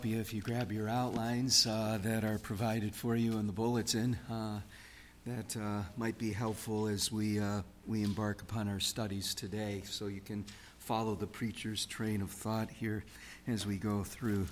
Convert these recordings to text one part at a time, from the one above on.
If you grab your outlines that are provided for you in the bulletin, that might be helpful as we embark upon our studies today, so you can follow the preacher's train of thought here as we go through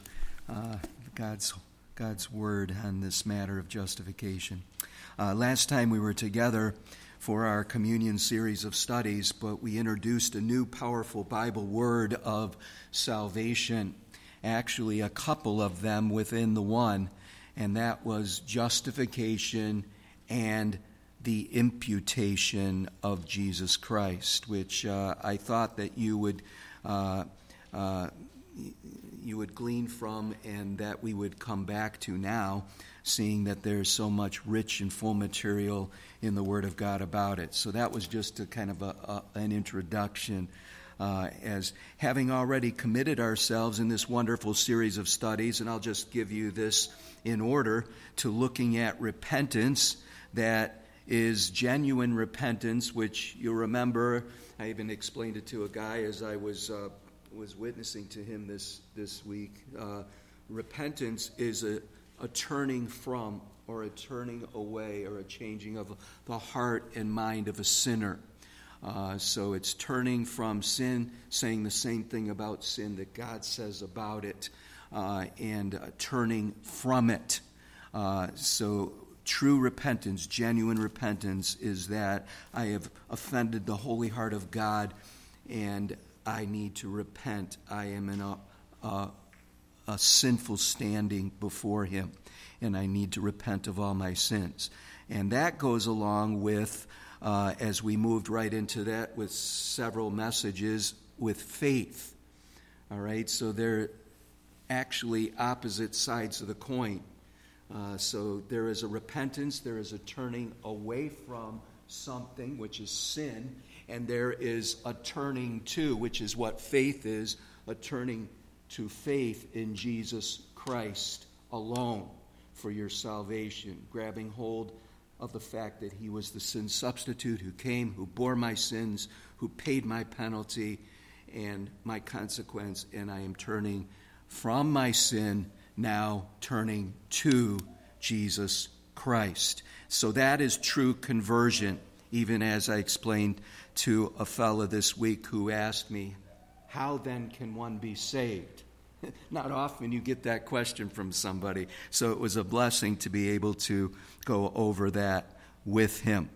God's word on this matter of justification. Last time we were together for our communion series of studies, but we introduced a new powerful Bible word of salvation. Actually, a couple of them within the one, and that was justification and the imputation of Jesus Christ, which I thought that you would glean from, and that we would come back to now, seeing that there's so much rich and full material in the Word of God about it. So that was just a kind of an introduction. As having already committed ourselves in this wonderful series of studies, and I'll just give you this in order, to looking at repentance that is genuine repentance, which you'll remember, I even explained it to a guy as I was witnessing to him this week. Repentance is a turning from, or a turning away, or a changing of the heart and mind of a sinner. So it's turning from sin, saying the same thing about sin that God says about it, and turning from it. So true repentance, genuine repentance, is that I have offended the holy heart of God and I need to repent. I am in a sinful standing before Him, and I need to repent of all my sins. And that goes along with, as we moved right into that with several messages, with faith. All right, so they're actually opposite sides of the coin. So there is a repentance, there is a turning away from something, which is sin, and there is a turning to, which is what faith is, a turning to faith in Jesus Christ alone for your salvation, grabbing hold of the fact that He was the sin substitute who came, who bore my sins, who paid my penalty and my consequence, and I am turning from my sin, now turning to Jesus Christ. So that is true conversion, even as I explained to a fellow this week who asked me, how then can one be saved? Not often you get that question from somebody, so it was a blessing to be able to go over that with him.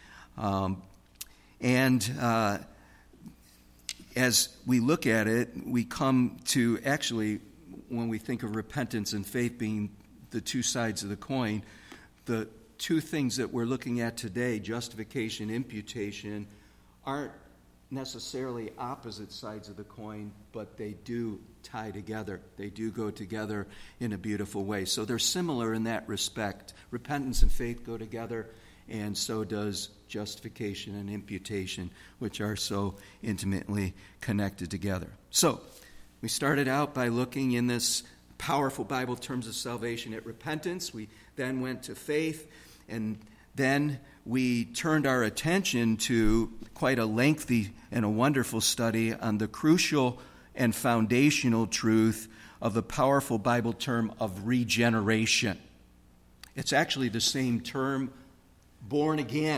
As we look at it, we come to, actually, when we think of repentance and faith being the two sides of the coin, the two things that we're looking at today, justification, imputation, aren't necessarily opposite sides of the coin, but they do tie together. They do go together in a beautiful way. So they're similar in that respect. Repentance and faith go together, and so does justification and imputation, which are so intimately connected together. So we started out by looking in this powerful Bible terms of salvation at repentance. We then went to faith, and then we turned our attention to quite a lengthy and a wonderful study on the crucial and foundational truth of the powerful Bible term of regeneration. It's actually the same term, born again,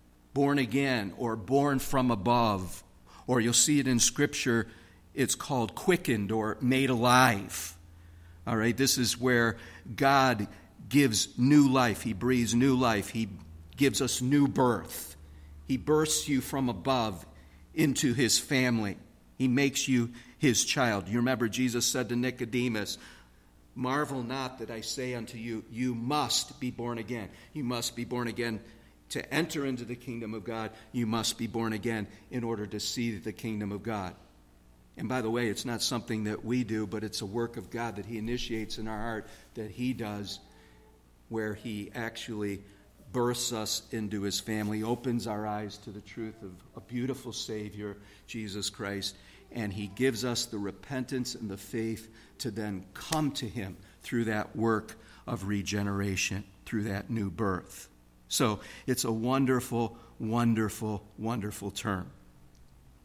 or born from above, or you'll see it in Scripture, it's called quickened or made alive. All right, this is where God gives new life. He breathes new life. He gives us new birth. He births you from above into His family. He makes you His child. You remember Jesus said to Nicodemus, marvel not that I say unto you, you must be born again. You must be born again to enter into the kingdom of God. You must be born again in order to see the kingdom of God. And by the way, it's not something that we do, but it's a work of God that He initiates in our heart, that He does, where He actually births us into His family, opens our eyes to the truth of a beautiful Savior, Jesus Christ, and He gives us the repentance and the faith to then come to Him through that work of regeneration, through that new birth. So it's a wonderful, wonderful, wonderful term.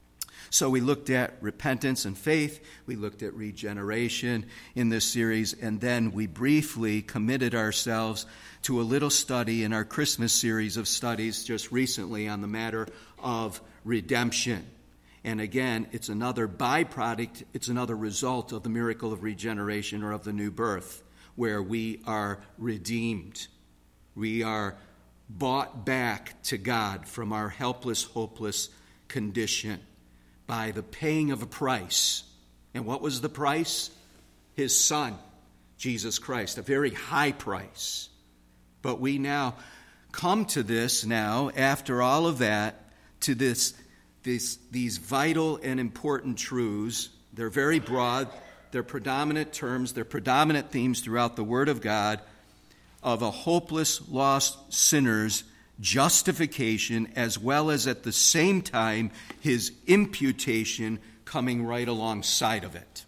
So we looked at repentance and faith, we looked at regeneration in this series, and then we briefly committed ourselves to a little study in our Christmas series of studies just recently on the matter of redemption. And again, it's another byproduct, it's another result of the miracle of regeneration or of the new birth, where we are redeemed. We are bought back to God from our helpless, hopeless condition by the paying of a price. And what was the price? His Son, Jesus Christ, a very high price. But we now come to this now, after all of that, to these vital and important truths. They're very broad. They're predominant terms. They're predominant themes throughout the Word of God of a hopeless, lost sinner's justification, as well as at the same time his imputation coming right alongside of it.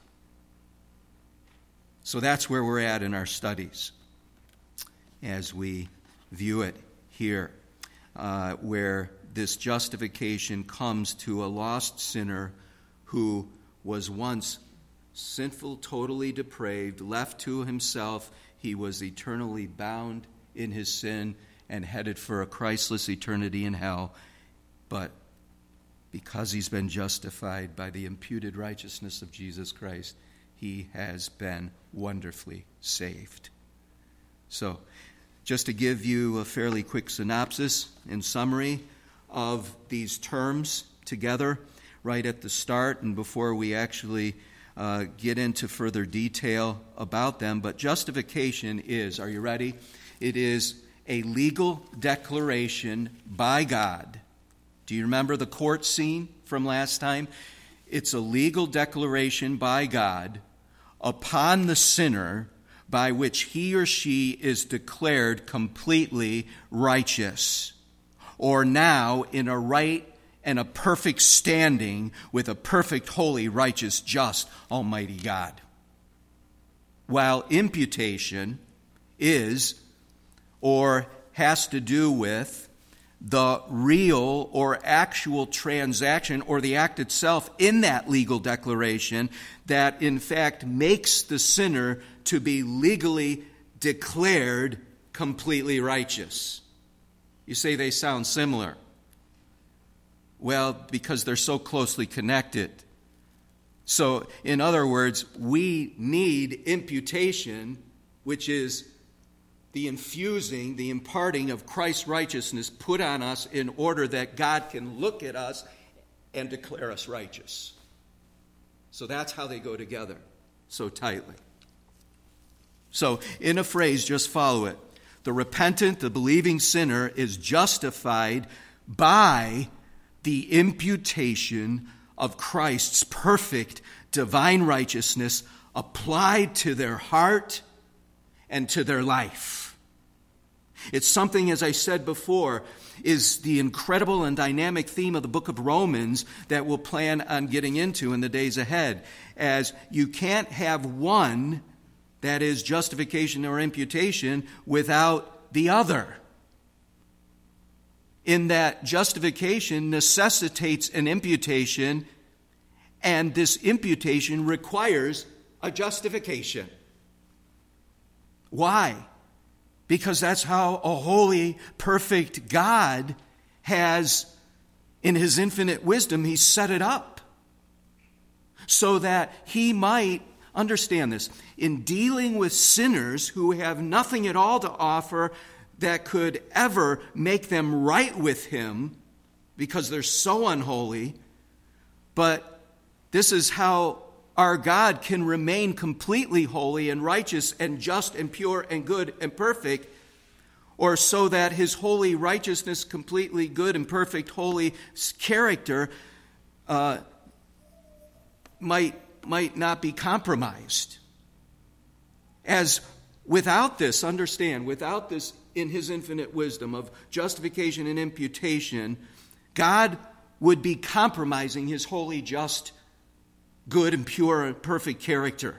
So that's where we're at in our studies as we view it here, where this justification comes to a lost sinner who was once sinful, totally depraved, left to himself. He was eternally bound in his sin and headed for a Christless eternity in hell. But because he's been justified by the imputed righteousness of Jesus Christ, he has been wonderfully saved. So, just to give you a fairly quick synopsis and summary of these terms together right at the start and before we actually get into further detail about them. But justification is, are you ready? It is a legal declaration by God. Do you remember the court scene from last time? It's a legal declaration by God upon the sinner by which he or she is declared completely righteous, or now in a right and a perfect standing with a perfect, holy, righteous, just, almighty God. While imputation is or has to do with the real or actual transaction or the act itself in that legal declaration that in fact makes the sinner to be legally declared completely righteous. You say they sound similar. Well, because they're so closely connected. So, in other words, we need imputation, which is the infusing, the imparting of Christ's righteousness put on us in order that God can look at us and declare us righteous. So that's how they go together so tightly. So, in a phrase, just follow it. The repentant, the believing sinner is justified by the imputation of Christ's perfect divine righteousness applied to their heart and to their life. It's something, as I said before, is the incredible and dynamic theme of the book of Romans that we'll plan on getting into in the days ahead. As you can't have one, that is justification or imputation, without the other. In that justification necessitates an imputation, and this imputation requires a justification. Why? Because that's how a holy, perfect God has, in his infinite wisdom, he set it up. So that he might, understand this, in dealing with sinners who have nothing at all to offer that could ever make them right with him because they're so unholy, but this is how our God can remain completely holy and righteous and just and pure and good and perfect, or so that his holy righteousness, completely good and perfect holy character might not be compromised. As without this, understand, without this in his infinite wisdom of justification and imputation, God would be compromising his holy, just, good and pure and perfect character.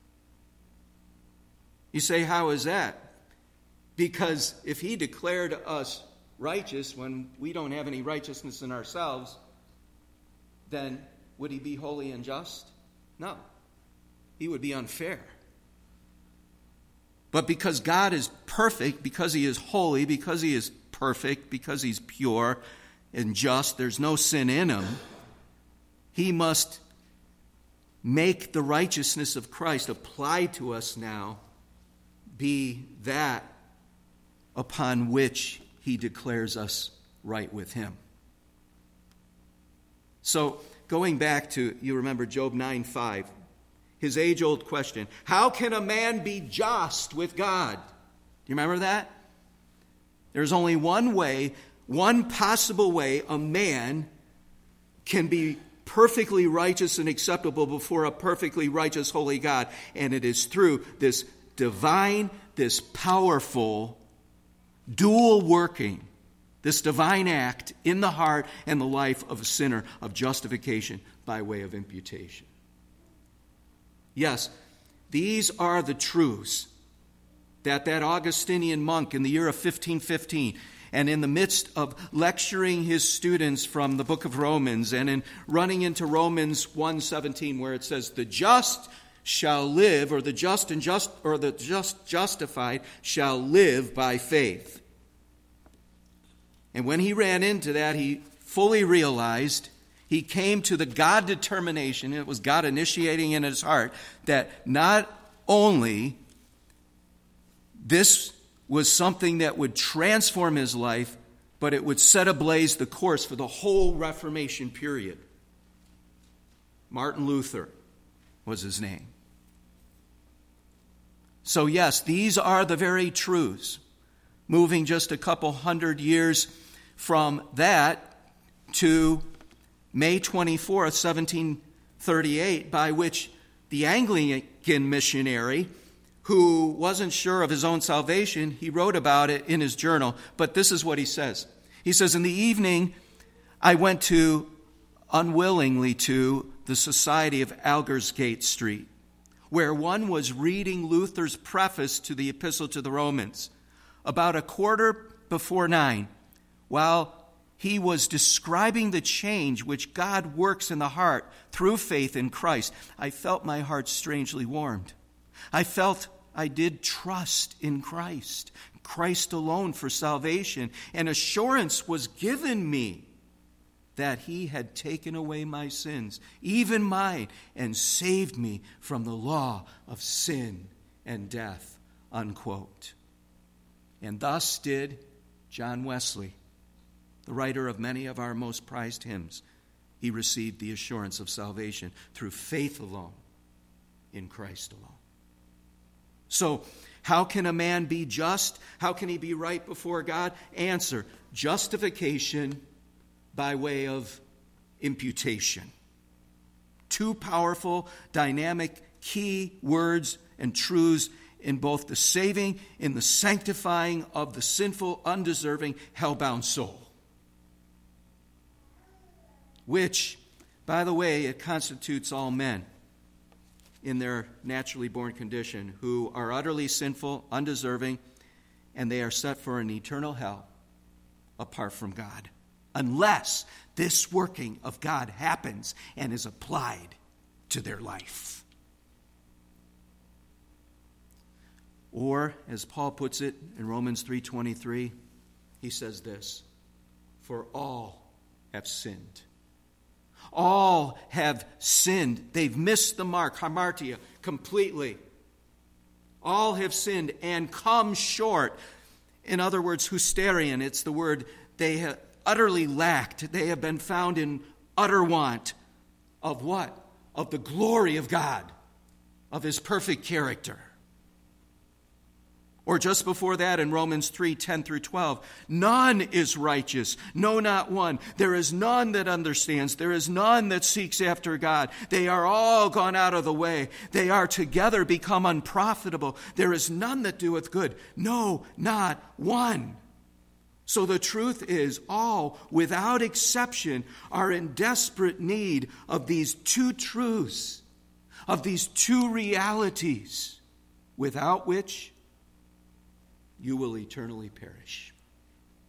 You say, how is that? Because if he declared us righteous when we don't have any righteousness in ourselves, then would he be holy and just? No. He would be unfair. But because God is perfect, because he is holy, because he is perfect, because he's pure and just, there's no sin in him, he must make the righteousness of Christ applied to us now be that upon which he declares us right with him. So, going back to, you remember Job 9:5, his age-old question, how can a man be just with God? Do you remember that? There's only one way, one possible way a man can be perfectly righteous and acceptable before a perfectly righteous, holy God, and it is through this divine, this powerful, dual working, this divine act in the heart and the life of a sinner of justification by way of imputation. Yes, these are the truths that Augustinian monk in the year of 1515, and in the midst of lecturing his students from the book of Romans, and in running into Romans 1:17, where it says, the just shall live, or the just justified shall live by faith. And when he ran into that, he fully realized, he came to the God determination, it was God initiating in his heart, that not only this was something that would transform his life, but it would set ablaze the course for the whole Reformation period. Martin Luther was his name. So yes, these are the very truths. Moving just a couple hundred years from that to May 24th, 1738, by which the Anglican missionary, who wasn't sure of his own salvation, he wrote about it in his journal, but this is what he says. He says, in the evening, I went unwillingly to the Society of Aldersgate Street, where one was reading Luther's preface to the Epistle to the Romans. About 9:15, while he was describing the change which God works in the heart through faith in Christ, I felt my heart strangely warmed. I felt I did trust in Christ alone for salvation, and assurance was given me that he had taken away my sins, even mine, and saved me from the law of sin and death, unquote. And thus did John Wesley, the writer of many of our most prized hymns. He received the assurance of salvation through faith alone, in Christ alone. So, how can a man be just? How can he be right before God? Answer, justification by way of imputation. Two powerful, dynamic, key words and truths in both the saving and the sanctifying of the sinful, undeserving, hell-bound soul. Which, by the way, it constitutes all men in their naturally born condition who are utterly sinful, undeserving, and they are set for an eternal hell apart from God, unless this working of God happens and is applied to their life. Or, as Paul puts it in Romans 3:23, he says this, for all have sinned. All have sinned. They've missed the mark, hamartia, completely. All have sinned and come short. In other words, hysterion, it's the word they have utterly lacked. They have been found in utter want of what? Of the glory of God, of his perfect character. Or just before that in Romans 3:10-12, none is righteous, no, not one. There is none that understands. There is none that seeks after God. They are all gone out of the way. They are together become unprofitable. There is none that doeth good. No, not one. So the truth is, all, without exception, are in desperate need of these two truths, of these two realities, without which you will eternally perish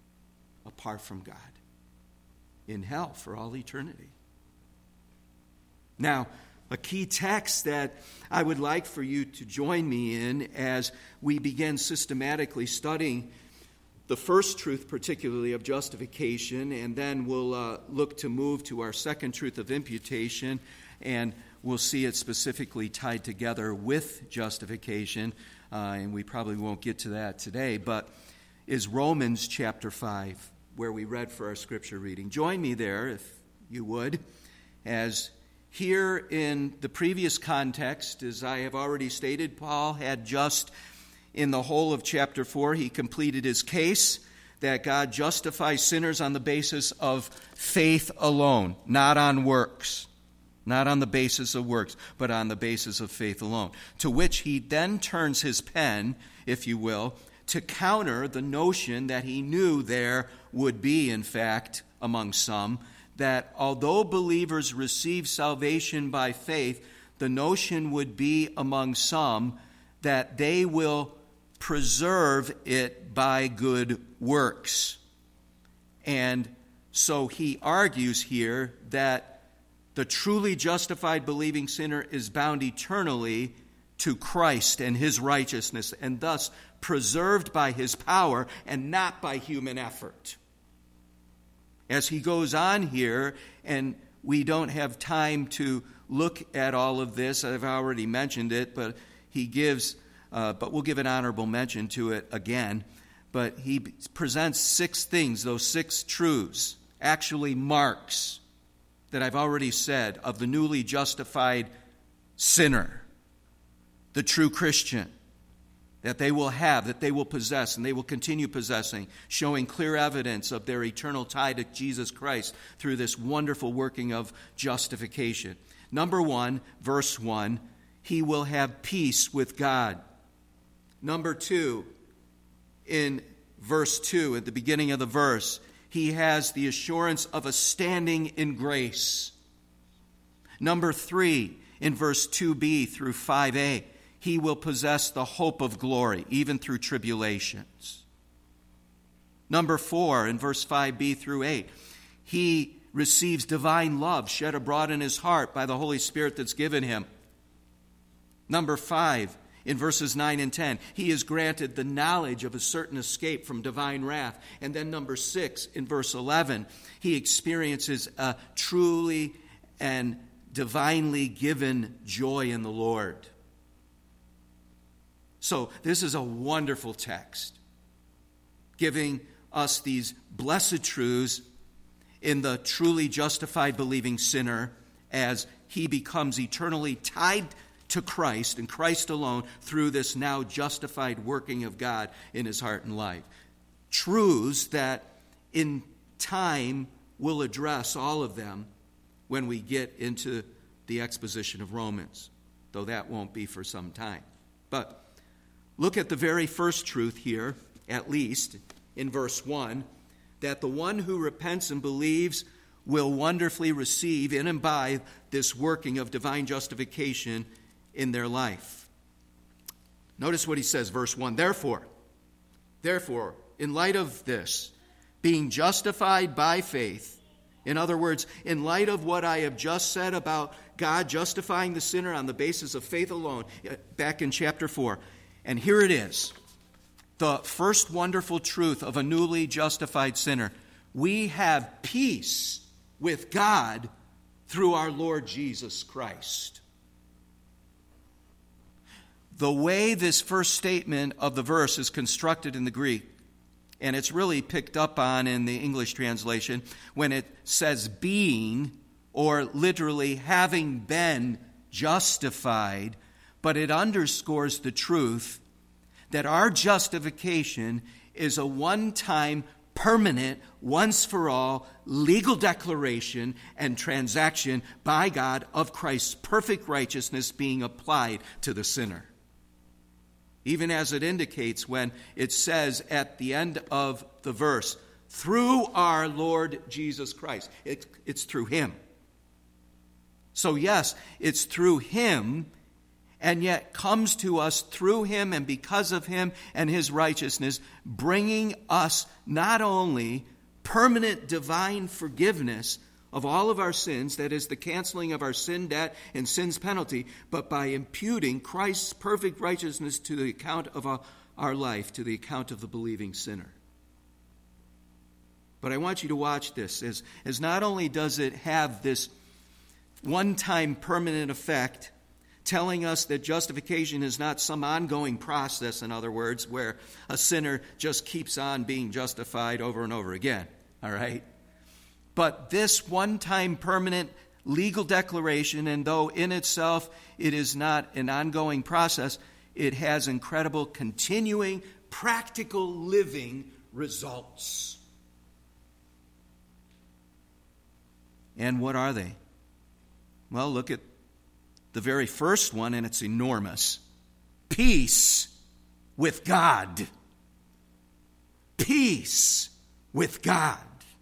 apart from God in hell for all eternity. Now, a key text that I would like for you to join me in as we begin systematically studying the first truth, particularly of justification, and then we'll look to move to our second truth of imputation, and we'll see it specifically tied together with justification, and we probably won't get to that today, but is Romans chapter 5, where we read for our scripture reading. Join me there, if you would, as here in the previous context, as I have already stated, Paul had just, in the whole of chapter 4, he completed his case that God justifies sinners on the basis of faith alone, not on works, not on the basis of works, but on the basis of faith alone. To which he then turns his pen, if you will, to counter the notion that he knew there would be, in fact, among some, that although believers receive salvation by faith, the notion would be among some that they will preserve it by good works. And so he argues here that the truly justified believing sinner is bound eternally to Christ and his righteousness, and thus preserved by his power and not by human effort. As he goes on here, and we don't have time to look at all of this, I've already mentioned it, but he gives, but we'll give an honorable mention to it again. But he presents 6 things, those 6 truths, actually marks that I've already said of the newly justified sinner, the true Christian, that they will have, that they will possess, and they will continue possessing, showing clear evidence of their eternal tie to Jesus Christ through this wonderful working of justification. Number 1, verse 1, he will have peace with God. Number 2, in verse 2, at the beginning of the verse, he has the assurance of a standing in grace. Number 3, in verse 2b through 5a, he will possess the hope of glory, even through tribulations. Number 4, in verse 5b through 8, he receives divine love shed abroad in his heart by the Holy Spirit that's given him. Number 5, in verses 9 and 10, he is granted the knowledge of a certain escape from divine wrath. And then number 6, in verse 11, he experiences a truly and divinely given joy in the Lord. So this is a wonderful text, giving us these blessed truths in the truly justified believing sinner as he becomes eternally tied to Christ and Christ alone through this now justified working of God in his heart and life. Truths that in time we'll address all of them when we get into the exposition of Romans, though that won't be for some time. But look at the very first truth here, at least, in verse 1, that the one who repents and believes will wonderfully receive in and by this working of divine justification in their life. Notice what he says, verse 1, Therefore, in light of this, being justified by faith, in other words, in light of what I have just said about God justifying the sinner on the basis of faith alone, back in chapter 4, and here it is, the first wonderful truth of a newly justified sinner. We have peace with God through our Lord Jesus Christ. The way this first statement of the verse is constructed in the Greek, and it's really picked up on in the English translation, when it says being, or literally having been justified, but it underscores the truth that our justification is a one-time, permanent, once-for-all legal declaration and transaction by God of Christ's perfect righteousness being applied to the sinner. Even as it indicates when it says at the end of the verse, through our Lord Jesus Christ. It's through him. So yes, it's through him, and yet comes to us through him and because of him and his righteousness, bringing us not only permanent divine forgiveness, of all of our sins, that is the canceling of our sin debt and sin's penalty, but by imputing Christ's perfect righteousness to the account of our life, to the account of the believing sinner. But I want you to watch this, as not only does it have this one-time permanent effect, telling us that justification is not some ongoing process, in other words, where a sinner just keeps on being justified over and over again, all right? But this one-time permanent legal declaration, and though in itself it is not an ongoing process, it has incredible continuing, practical living results. And what are they? Well, look at the very first one, and it's enormous. Peace with God. Peace with God.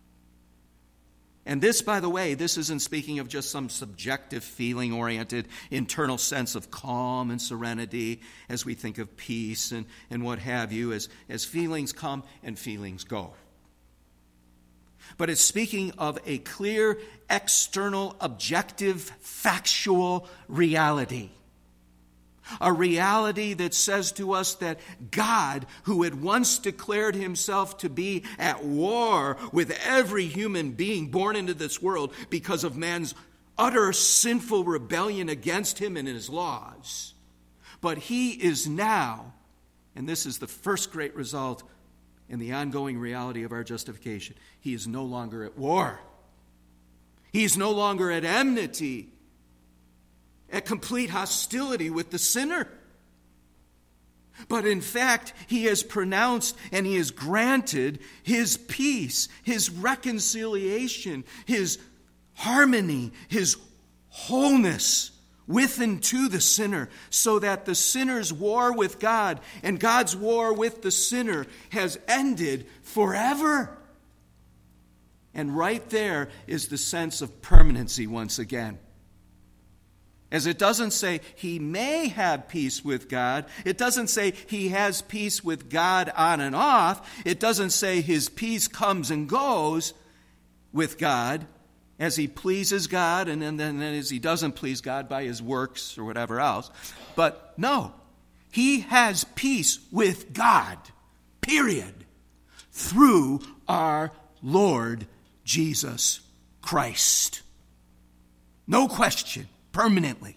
And this, by the way, this isn't speaking of just some subjective feeling-oriented internal sense of calm and serenity as we think of peace and what have you, as feelings come and feelings go. But it's speaking of a clear, external, objective, factual reality. A reality that says to us that God, who had once declared himself to be at war with every human being born into this world because of man's utter sinful rebellion against him and his laws, but he is now, and this is the first great result in the ongoing reality of our justification, he is no longer at war. He is no longer at enmity, at complete hostility with the sinner. But in fact, he has pronounced and he has granted his peace, his reconciliation, his harmony, his wholeness with and to the sinner, so that the sinner's war with God and God's war with the sinner has ended forever. And right there is the sense of permanency once again. As it doesn't say he may have peace with God. It doesn't say he has peace with God on and off. It doesn't say his peace comes and goes with God as he pleases God and then as he doesn't please God by his works or whatever else. But no, he has peace with God, period, through our Lord Jesus Christ. No question. Permanently.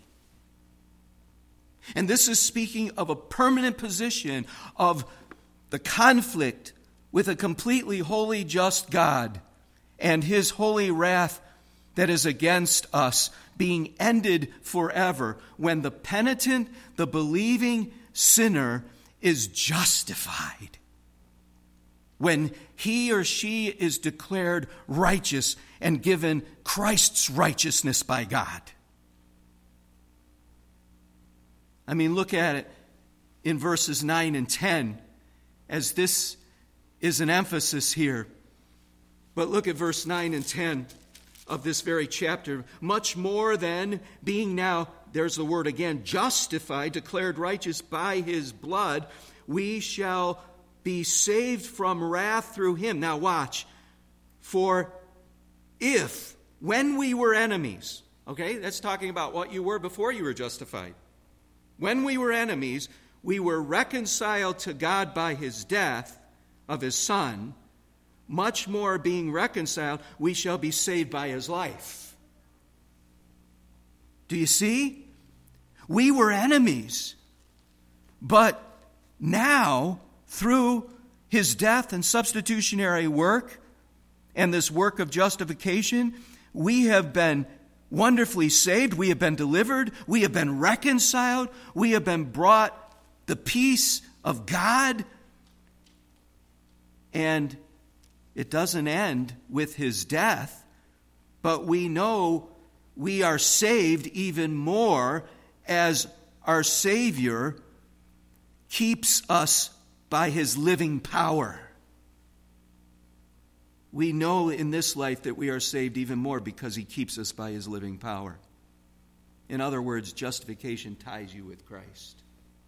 And this is speaking of a permanent position of the conflict with a completely holy, just God and his holy wrath that is against us being ended forever when the penitent, the believing sinner is justified. When he or she is declared righteous and given Christ's righteousness by God. I mean, look at it in verses 9 and 10, as this is an emphasis here. But look at verse 9 and 10 of this very chapter. Much more than being now, there's the word again, justified, declared righteous by his blood, we shall be saved from wrath through him. Now watch. For if, when we were enemies, okay, that's talking about what you were before you were justified. When we were enemies, we were reconciled to God by his death of his Son. Much more being reconciled, we shall be saved by his life. Do you see? We were enemies. But now, through his death and substitutionary work and this work of justification, we have been wonderfully saved, we have been delivered, we have been reconciled, we have been brought the peace of God. And it doesn't end with his death, but we know we are saved even more as our Savior keeps us by his living power. We know in this life that we are saved even more because he keeps us by his living power. In other words, justification ties you with Christ.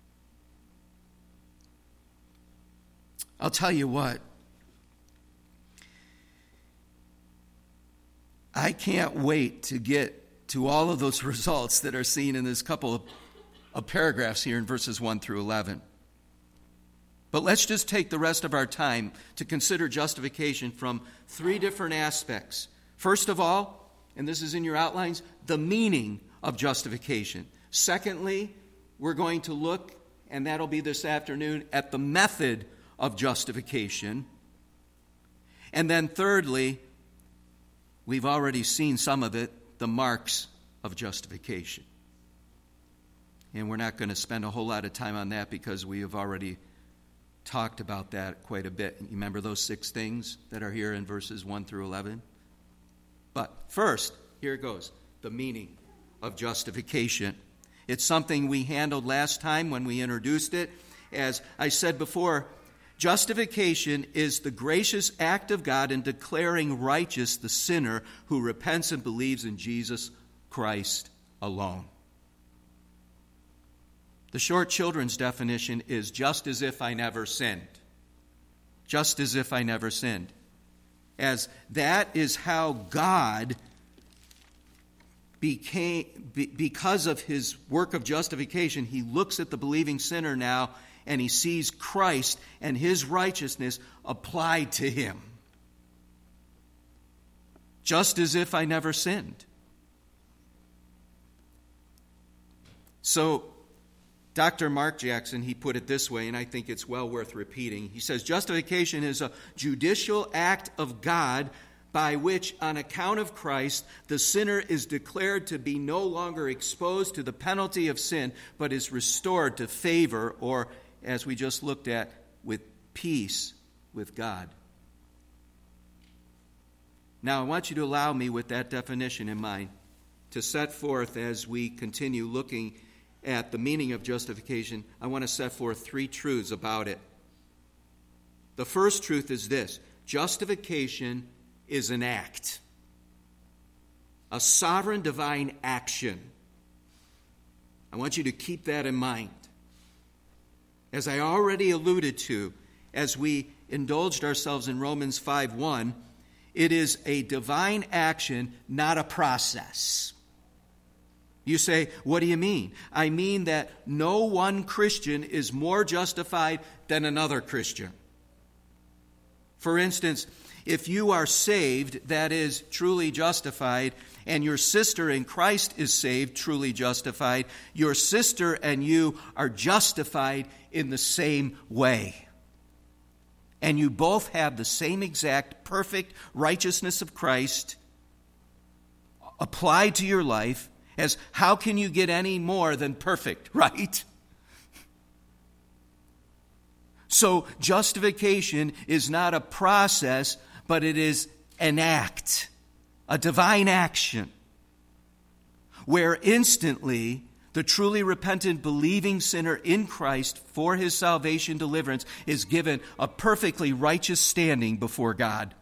I'll tell you what. I can't wait to get to all of those results that are seen in this couple of paragraphs here in verses 1 through 11. But let's just take the rest of our time to consider justification from three different aspects. First of all, and this is in your outlines, the meaning of justification. Secondly, we're going to look, and that'll be this afternoon, at the method of justification. And then thirdly, we've already seen some of it, the marks of justification. And we're not going to spend a whole lot of time on that because we have already talked about that quite a bit. You remember those 6 things that are here in verses 1 through 11? But first, here it goes, the meaning of justification. It's something we handled last time when we introduced it. As I said before, justification is the gracious act of God in declaring righteous the sinner who repents and believes in Jesus Christ alone. The short children's definition is just as if I never sinned. Just as if I never sinned. As that is how God became, because of his work of justification, he looks at the believing sinner now and he sees Christ and his righteousness applied to him. Just as if I never sinned. So, Dr. Mark Jackson, he put it this way, and I think it's well worth repeating. He says, justification is a judicial act of God by which, on account of Christ, the sinner is declared to be no longer exposed to the penalty of sin, but is restored to favor, or, as we just looked at, with peace with God. Now, I want you to allow me, with that definition in mind, to set forth, as we continue looking at the meaning of justification, I want to set forth 3 truths about it. The first truth is this: justification is an act, a sovereign divine action. I want you to keep that in mind. As I already alluded to, as we indulged ourselves in Romans 5:1, it is a divine action, not a process. You say, what do you mean? I mean that no one Christian is more justified than another Christian. For instance, if you are saved, that is, truly justified, and your sister in Christ is saved, truly justified, your sister and you are justified in the same way. And you both have the same exact perfect righteousness of Christ applied to your life. As how can you get any more than perfect, right? So justification is not a process, but it is an act, a divine action, where instantly the truly repentant, believing sinner in Christ for his salvation deliverance is given a perfectly righteous standing before God.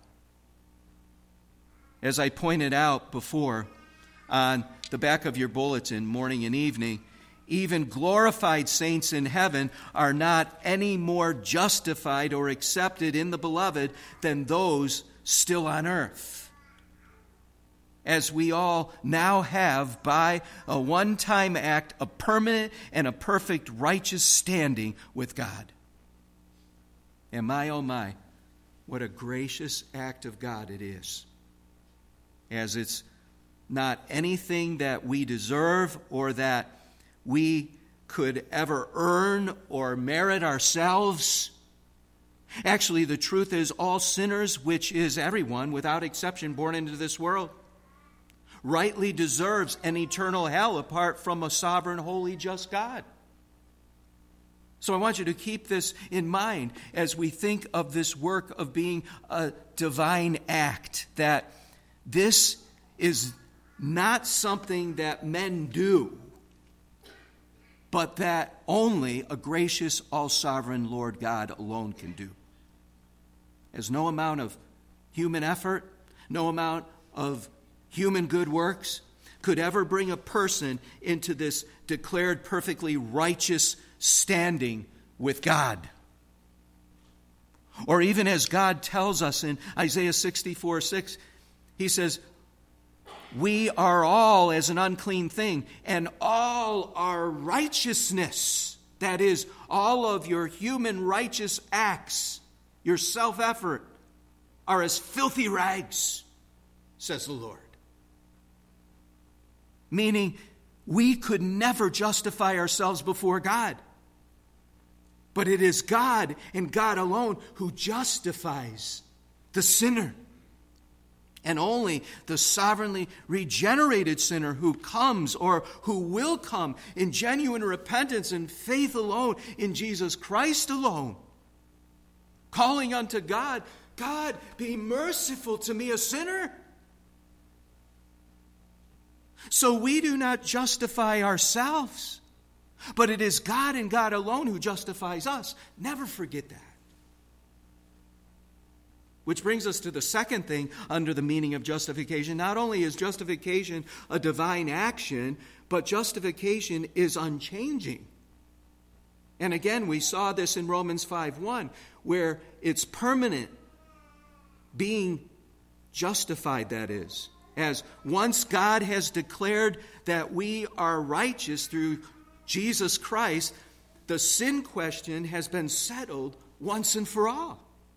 As I pointed out before, on the back of your bulletin, morning and evening, even glorified saints in heaven are not any more justified or accepted in the beloved than those still on earth. As we all now have, by a one-time act, a permanent and a perfect righteous standing with God. And my, oh my, what a gracious act of God it is. As it's not anything that we deserve or that we could ever earn or merit ourselves. Actually, the truth is all sinners, which is everyone without exception born into this world, rightly deserves an eternal hell apart from a sovereign, holy, just God. So I want you to keep this in mind as we think of this work of being a divine act, that this is not something that men do, but that only a gracious, all-sovereign Lord God alone can do. As no amount of human effort, no amount of human good works could ever bring a person into this declared perfectly righteous standing with God. Or even as God tells us in Isaiah 64:6, he says, we are all as an unclean thing, and all our righteousness, that is, all of your human righteous acts, your self-effort, are as filthy rags, says the Lord. Meaning, we could never justify ourselves before God. But it is God and God alone who justifies the sinner. And only the sovereignly regenerated sinner who comes or who will come in genuine repentance and faith alone in Jesus Christ alone, calling unto God, God, be merciful to me, a sinner. So we do not justify ourselves, but it is God and God alone who justifies us. Never forget that. Which brings us to the second thing under the meaning of justification. Not only is justification a divine action, but justification is unchanging. And again, we saw this in Romans 5:1, where it's permanent, being justified, that is. As once God has declared that we are righteous through Jesus Christ, the sin question has been settled once and for all.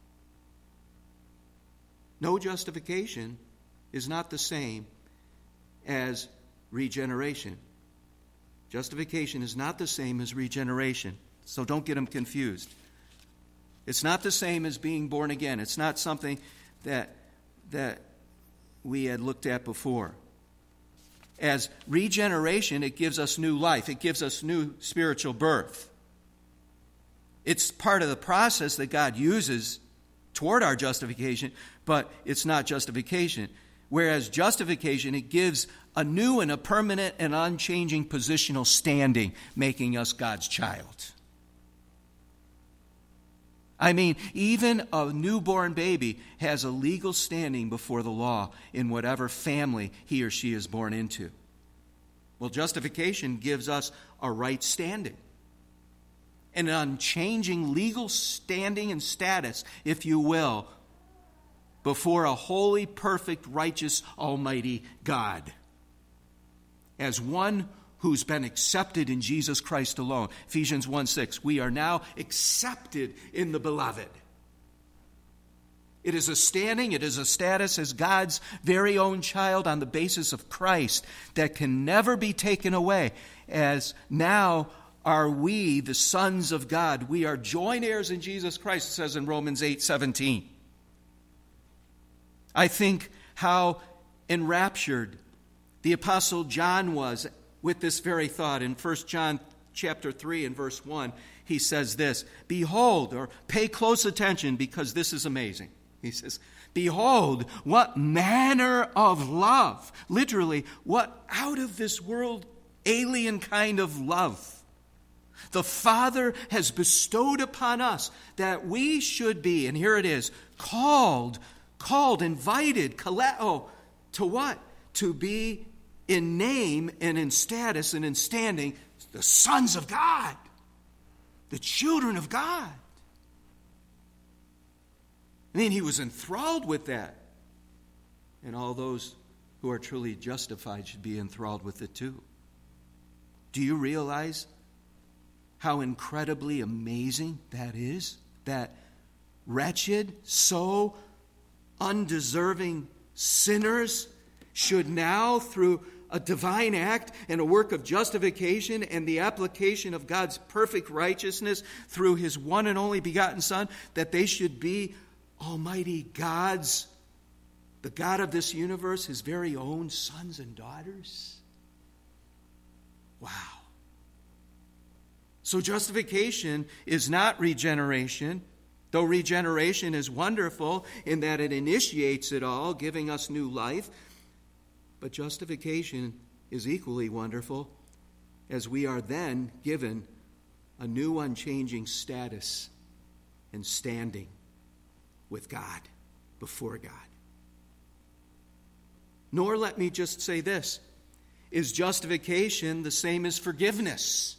No justification is not the same as regeneration. Justification is not the same as regeneration. So don't get them confused. It's not the same as being born again. It's not something that we had looked at before. As regeneration, it gives us new life. It gives us new spiritual birth. It's part of the process that God uses toward our justification, but it's not justification. Whereas justification, it gives a new and a permanent and unchanging positional standing, making us God's child. I mean, even a newborn baby has a legal standing before the law in whatever family he or she is born into. Well, justification gives us a right standing, an unchanging legal standing and status, if you will, before a holy, perfect, righteous, almighty God. As one who's been accepted in Jesus Christ alone. Ephesians 1:6, we are now accepted in the beloved. It is a standing, it is a status as God's very own child on the basis of Christ that can never be taken away, as now are we the sons of God. We are joint heirs in Jesus Christ, it says in Romans 8:17. I think how enraptured the Apostle John was with this very thought. In 1 John chapter 3 and verse 1, he says this, behold, or pay close attention because this is amazing. He says, behold, what manner of love, literally, what out of this world alien kind of love the Father has bestowed upon us, that we should be, and here it is, called, invited, kaleo, to what? To be in name and in status and in standing, the sons of God, the children of God. I mean, he was enthralled with that. And all those who are truly justified should be enthralled with it too. Do you realize how incredibly amazing that is? That wretched, so undeserving sinners should now, through a divine act and a work of justification and the application of God's perfect righteousness through his one and only begotten Son, that they should be Almighty God's, the God of this universe, his very own sons and daughters. Wow. So justification is not regeneration, though regeneration is wonderful in that it initiates it all, giving us new life. But justification is equally wonderful, as we are then given a new unchanging status and standing with God, before God. Nor, let me just say this, is justification the same as forgiveness?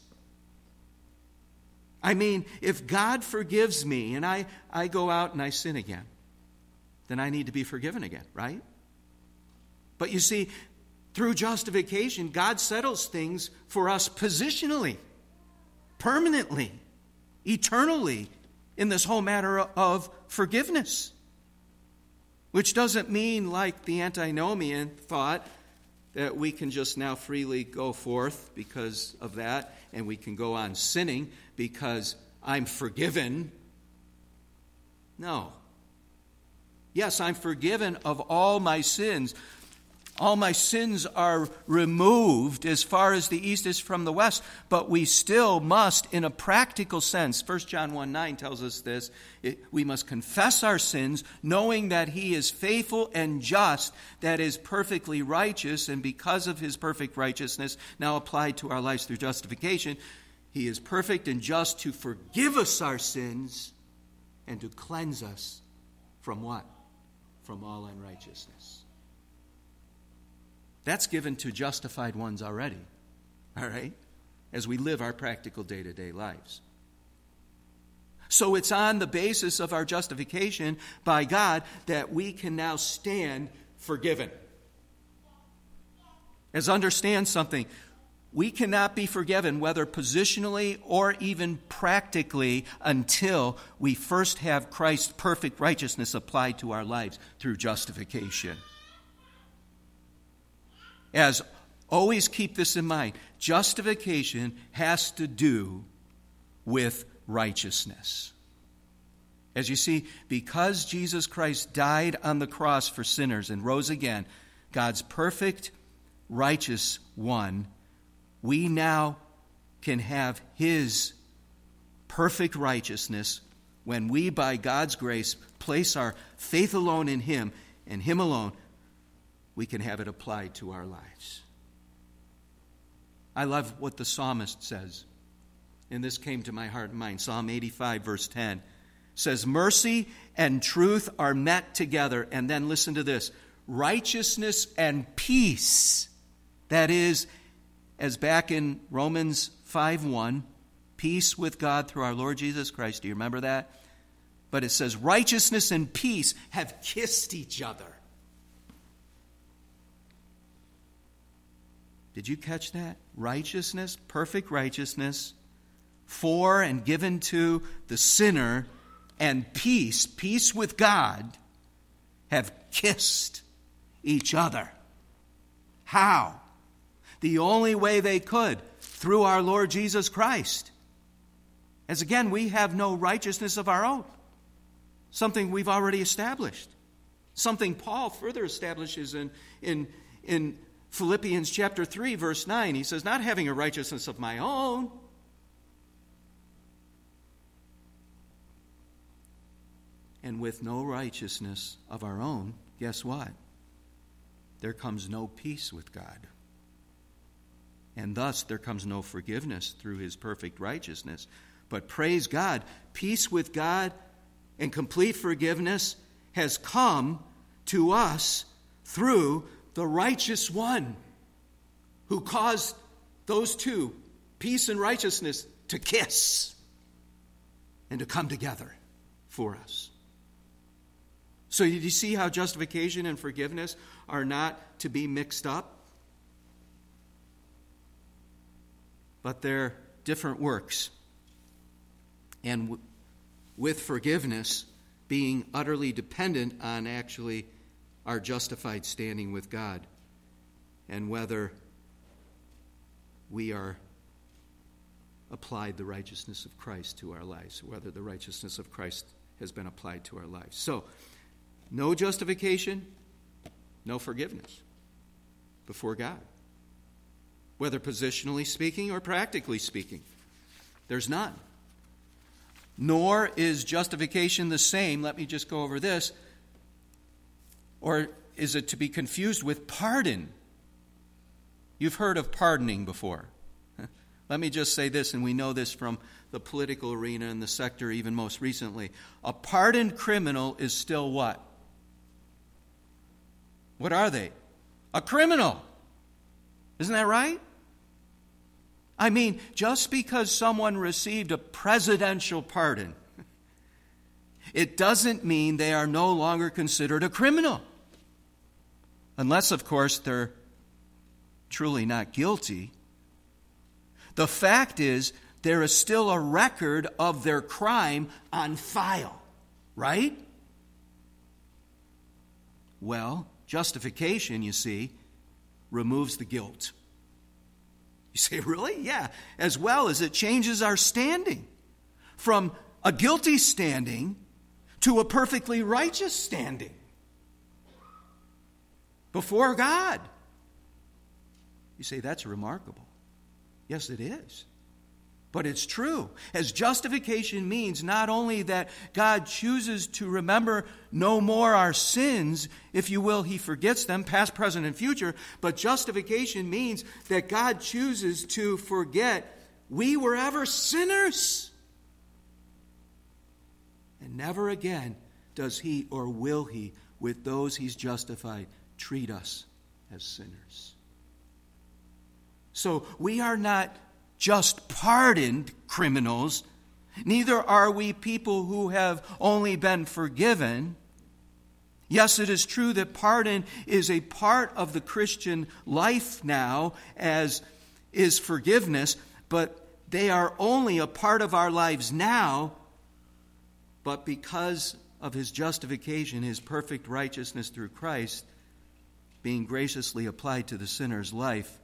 I mean, if God forgives me and I go out and I sin again, then I need to be forgiven again, right? But you see, through justification, God settles things for us positionally, permanently, eternally, in this whole matter of forgiveness. Which doesn't mean, like the antinomian thought, that we can just now freely go forth because of that, and we can go on sinning because I'm forgiven. No. Yes, I'm forgiven of all my sins. All my sins are removed as far as the east is from the west, but we still must, in a practical sense, 1 John 1:9 tells us this, we must confess our sins, knowing that He is faithful and just, that is perfectly righteous, and because of His perfect righteousness, now applied to our lives through justification, He is perfect and just to forgive us our sins and to cleanse us from what? From all unrighteousness. That's given to justified ones already, all right, as we live our practical day-to-day lives. So it's on the basis of our justification by God that we can now stand forgiven. As understand something, we cannot be forgiven, whether positionally or even practically, until we first have Christ's perfect righteousness applied to our lives through justification. As always keep this in mind, justification has to do with righteousness. As you see, because Jesus Christ died on the cross for sinners and rose again, God's perfect, righteous one, we now can have His perfect righteousness when we, by God's grace, place our faith alone in Him and Him alone. We can have it applied to our lives. I love what the psalmist says. And this came to my heart and mind. Psalm 85, verse 10 says, mercy and truth are met together. And then listen to this. Righteousness and peace. That is, as back in Romans 5:1, peace with God through our Lord Jesus Christ. Do you remember that? But it says, righteousness and peace have kissed each other. Did you catch that? Righteousness, perfect righteousness, for and given to the sinner, and peace, peace with God, have kissed each other. How? The only way they could, through our Lord Jesus Christ. As again, we have no righteousness of our own. Something we've already established. Something Paul further establishes in Philippians chapter 3, verse 9, he says, not having a righteousness of my own. And with no righteousness of our own, guess what? There comes no peace with God. And thus there comes no forgiveness through His perfect righteousness. But praise God, peace with God and complete forgiveness has come to us through the righteous one who caused those two, peace and righteousness, to kiss and to come together for us. So did you see how justification and forgiveness are not to be mixed up? But they're different works. And with forgiveness being utterly dependent on actually our justified standing with God, and whether we are applied the righteousness of Christ to our lives, whether the righteousness of Christ has been applied to our lives. So, no justification, no forgiveness before God, whether positionally speaking or practically speaking. There's none. Nor is justification the same, let me just go over this, or is it to be confused with pardon? You've heard of pardoning before. Let me just say this, and we know this from the political arena and the sector even most recently. A pardoned criminal is still what? What are they? A criminal. Isn't that right? I mean, just because someone received a presidential pardon, it doesn't mean they are no longer considered a criminal. Unless, of course, they're truly not guilty. The fact is, there is still a record of their crime on file, right? Well, justification, you see, removes the guilt. You say, really? Yeah. As well as it changes our standing from a guilty standing to a perfectly righteous standing before God. You say, that's remarkable. Yes, it is. But it's true. As justification means not only that God chooses to remember no more our sins, if you will, he forgets them, past, present, and future, but justification means that God chooses to forget we were ever sinners. And never again does he or will he, with those he's justified, treat us as sinners. So we are not just pardoned criminals, neither are we people who have only been forgiven. Yes, it is true that pardon is a part of the Christian life now, as is forgiveness, but they are only a part of our lives now. But because of his justification, his perfect righteousness through Christ, being graciously applied to the sinner's life,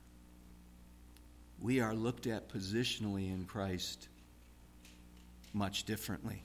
we are looked at positionally in Christ much differently.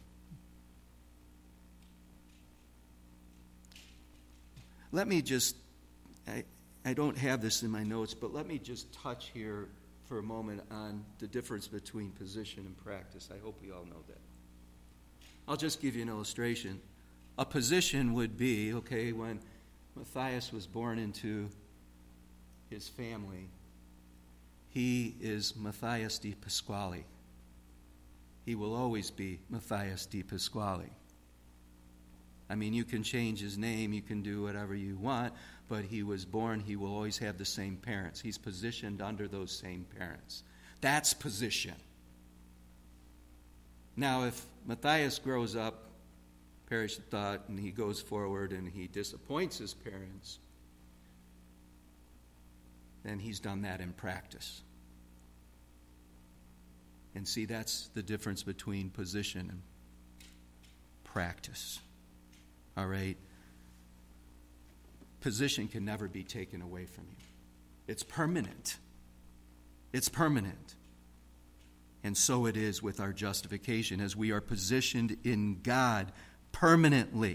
Let me just, I don't have this in my notes, but let me just touch here for a moment on the difference between position and practice. I hope we all know that. I'll just give you an illustration. A position would be, okay, when Matthias was born into his family, he is Matthias di Pasquale. He will always be Matthias di Pasquale. I mean, you can change his name, you can do whatever you want, but he was born, he will always have the same parents. He's positioned under those same parents. That's position. Now, if Matthias grows up, perish the thought, and he goes forward and he disappoints his parents, then he's done that in practice. And see, that's the difference between position and practice. All right? Position can never be taken away from you. It's permanent. It's permanent. And so it is with our justification, as we are positioned in God permanently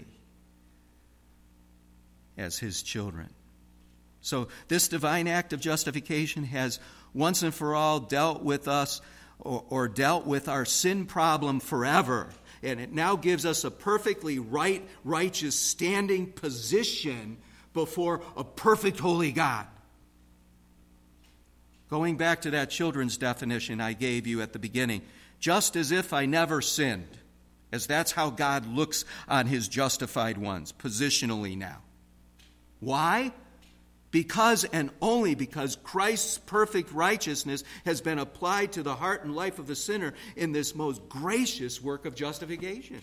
as his children. So this divine act of justification has once and for all dealt with us or dealt with our sin problem forever. And it now gives us a perfectly right, righteous standing position before a perfect holy God. Going back to that children's definition I gave you at the beginning, just as if I never sinned, as that's how God looks on his justified ones, positionally now. Why? Because and only because Christ's perfect righteousness has been applied to the heart and life of the sinner in this most gracious work of justification.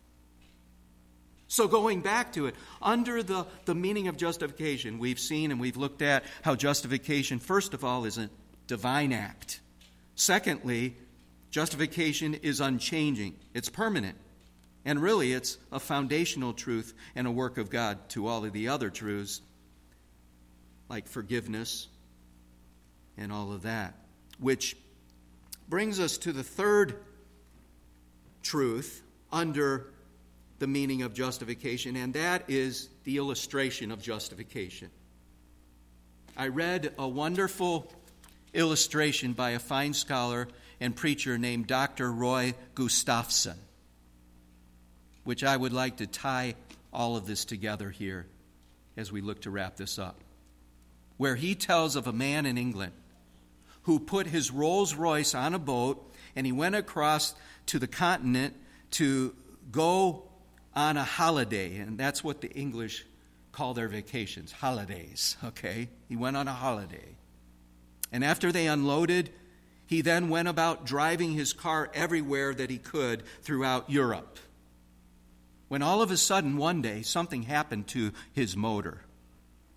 So going back to it, under the meaning of justification, we've seen and we've looked at how justification, first of all, is a divine act. Secondly, justification is unchanging. It's permanent. And really, it's a foundational truth and a work of God to all of the other truths, like forgiveness and all of that. Which brings us to the third truth under the meaning of justification, and that is the illustration of justification. I read a wonderful illustration by a fine scholar and preacher named Dr. Roy Gustafson, which I would like to tie all of this together here as we look to wrap this up, where he tells of a man in England who put his Rolls Royce on a boat and he went across to the continent to go on a holiday, and that's what the English call their vacations, holidays, okay? He went on a holiday. And after they unloaded, he then went about driving his car everywhere that he could throughout Europe. When all of a sudden, one day, something happened to his motor.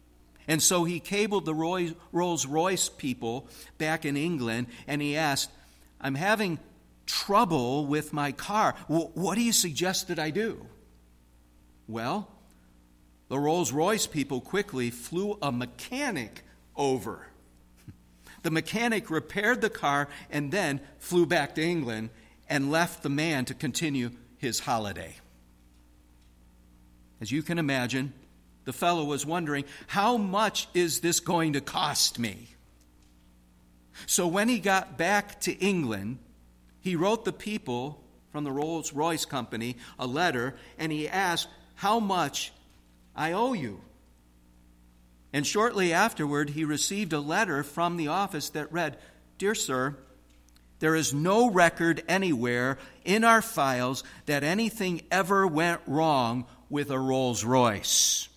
And so he cabled the Rolls-Royce people back in England, and he asked, I'm having trouble with my car. What do you suggest that I do? Well, the Rolls-Royce people quickly flew a mechanic over. The mechanic repaired the car and then flew back to England and left the man to continue his holiday. As you can imagine, the fellow was wondering, how much is this going to cost me? So when he got back to England, he wrote the people from the Rolls-Royce company a letter, and he asked how much I owe you. And shortly afterward, he received a letter from the office that read, Dear sir, there is no record anywhere in our files that anything ever went wrong with a Rolls-Royce.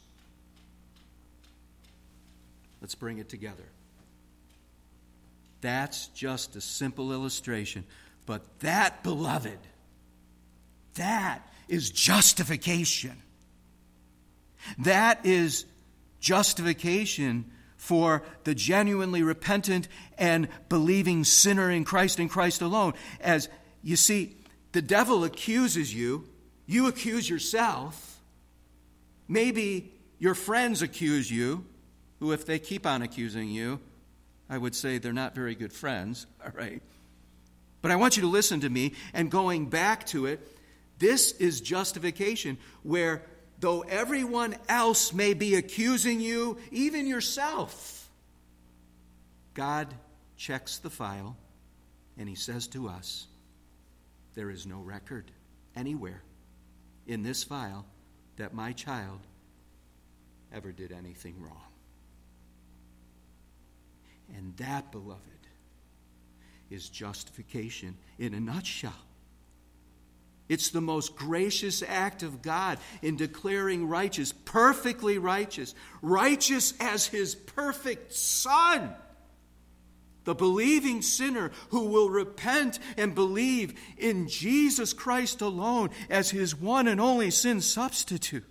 Let's bring it together. That's just a simple illustration. But that, beloved, that is justification. That is justification for the genuinely repentant and believing sinner in Christ and Christ alone. As you see, the devil accuses you, you accuse yourself, maybe your friends accuse you, who, if they keep on accusing you, I would say they're not very good friends, all right? But I want you to listen to me, and going back to it, this is justification, where though everyone else may be accusing you, even yourself, God checks the file, and he says to us, there is no record anywhere in this file that my child ever did anything wrong. And that, beloved, is justification in a nutshell. It's the most gracious act of God in declaring righteous, perfectly righteous, righteous as his perfect Son, the believing sinner who will repent and believe in Jesus Christ alone as his one and only sin substitute.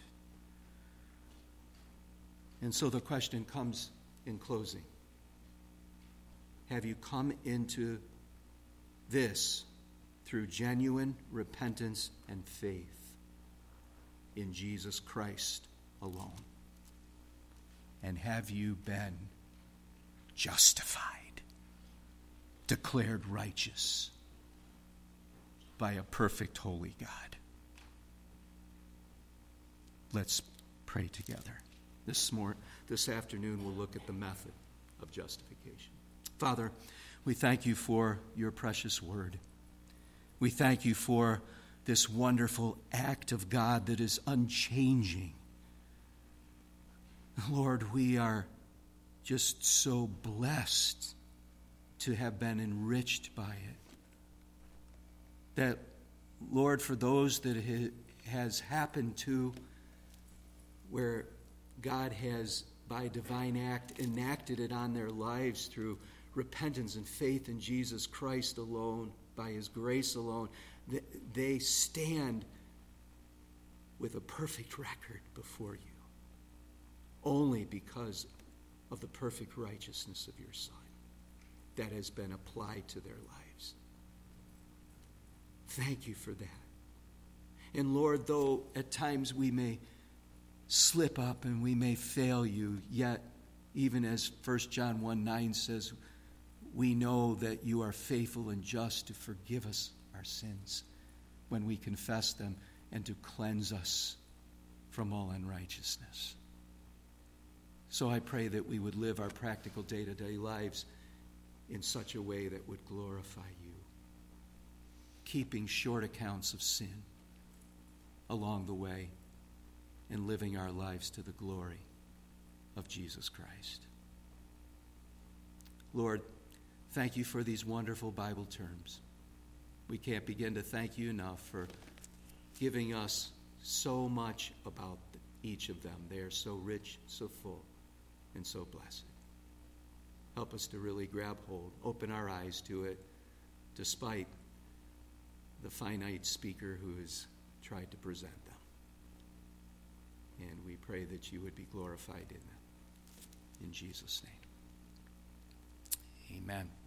And so the question comes in closing. Have you come into this through genuine repentance and faith in Jesus Christ alone? And have you been justified, declared righteous by a perfect, holy God? Let's pray together. This afternoon we'll look at the method of justification. Father, we thank you for your precious word. We thank you for this wonderful act of God that is unchanging. Lord, we are just so blessed to have been enriched by it. That, Lord, for those that it has happened to, where God has, by divine act, enacted it on their lives through repentance and faith in Jesus Christ alone, by his grace alone, they stand with a perfect record before you, only because of the perfect righteousness of your Son that has been applied to their lives. Thank you for that. And Lord, though at times we may slip up and we may fail you, yet even as 1 John 1:9 says, we know that you are faithful and just to forgive us our sins when we confess them and to cleanse us from all unrighteousness. So I pray that we would live our practical day-to-day lives in such a way that would glorify you, keeping short accounts of sin along the way and living our lives to the glory of Jesus Christ. Lord, thank you for these wonderful Bible terms. We can't begin to thank you enough for giving us so much about each of them. They are so rich, so full, and so blessed. Help us to really grab hold, open our eyes to it, despite the finite speaker who has tried to present them. And we pray that you would be glorified in them. in Jesus' name. Amen.